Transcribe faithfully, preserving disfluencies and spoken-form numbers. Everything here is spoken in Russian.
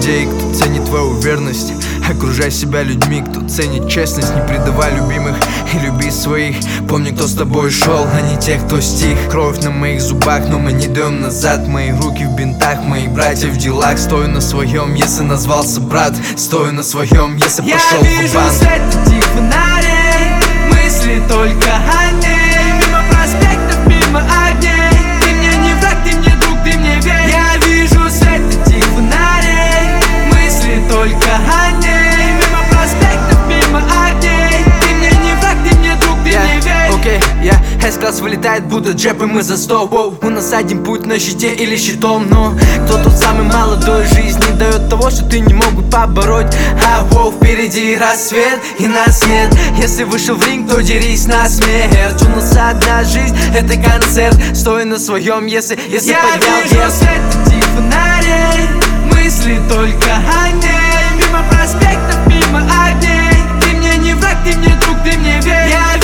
друзей, кто ценит твою верность. Окружай себя людьми, кто ценит честность. Не предавай любимых и люби своих. Помни, кто с тобой шел, а не тех, кто стих. Кровь на моих зубах, но мы не даем назад. Мои руки в бинтах, мои братья в делах. Стою на своем, если назвался брат. Стою на своем, если Я пошел вижу в банк. свет этих фонарей, мысли только о ней. Мимо проспектов, мимо огней. Ты мне не враг, ты мне друг, ты мне верь. Я вижу свет этих фонарей, мысли только о ней. Мимо проспектов, мимо огней. Ты мне не враг, ты мне друг, ты Yeah, мне верь. окей, я С-класс вылетает, будто джеп, и мы за сто. Воу. У нас один путь на щите или щитом. Но кто тот самый молодой, жизнь не дает того, что ты не мог бы побороть. А воу, впереди рассвет, и нас нет. Если вышел в ринг, то дерись на смерть. У нас одна жизнь, это концерт. Стой на своем, если, если Я поднял вижу вверх. свет этих фонарей, мысли только о ней. Мимо проспектов, мимо огней. Ты мне не враг, ты мне друг, ты мне верь. Я